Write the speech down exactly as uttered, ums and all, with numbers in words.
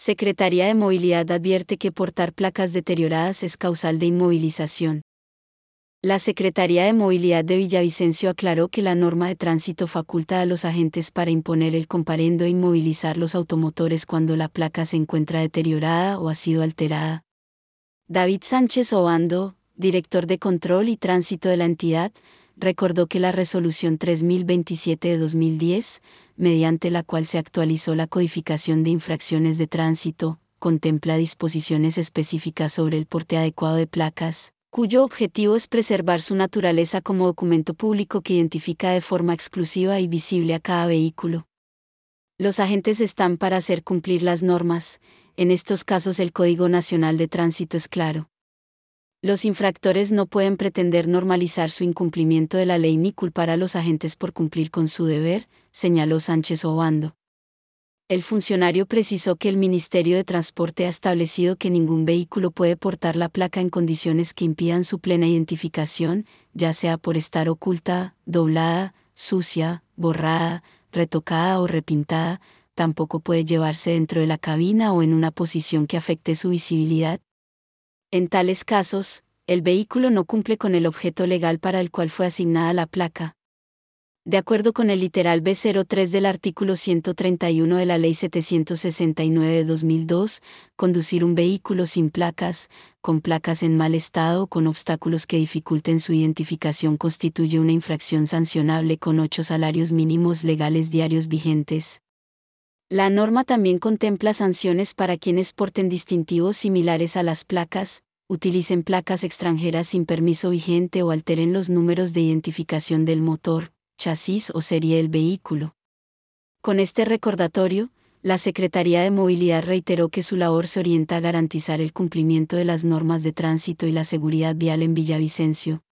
Secretaría de Movilidad advierte que portar placas deterioradas es causal de inmovilización. La Secretaría de Movilidad de Villavicencio aclaró que la norma de tránsito faculta a los agentes para imponer el comparendo e inmovilizar los automotores cuando la placa se encuentra deteriorada o ha sido alterada. David Sánchez Obando, director de Control y Tránsito de la entidad, recordó que la Resolución tres mil veintisiete de dos mil diez, mediante la cual se actualizó la codificación de infracciones de tránsito, contempla disposiciones específicas sobre el porte adecuado de placas, cuyo objetivo es preservar su naturaleza como documento público que identifica de forma exclusiva y visible a cada vehículo. Los agentes están para hacer cumplir las normas, en estos casos el Código Nacional de Tránsito es claro. Los infractores no pueden pretender normalizar su incumplimiento de la ley ni culpar a los agentes por cumplir con su deber, señaló Sánchez Obando. El funcionario precisó que el Ministerio de Transporte ha establecido que ningún vehículo puede portar la placa en condiciones que impidan su plena identificación, ya sea por estar oculta, doblada, sucia, borrada, retocada o repintada, tampoco puede llevarse dentro de la cabina o en una posición que afecte su visibilidad. En tales casos, el vehículo no cumple con el objeto legal para el cual fue asignada la placa. De acuerdo con el literal B cero tres del artículo ciento treinta y uno de la Ley setecientos sesenta y nueve de dos mil dos, conducir un vehículo sin placas, con placas en mal estado o con obstáculos que dificulten su identificación constituye una infracción sancionable con ocho salarios mínimos legales diarios vigentes. La norma también contempla sanciones para quienes porten distintivos similares a las placas, utilicen placas extranjeras sin permiso vigente o alteren los números de identificación del motor, chasis o serie del vehículo. Con este recordatorio, la Secretaría de Movilidad reiteró que su labor se orienta a garantizar el cumplimiento de las normas de tránsito y la seguridad vial en Villavicencio,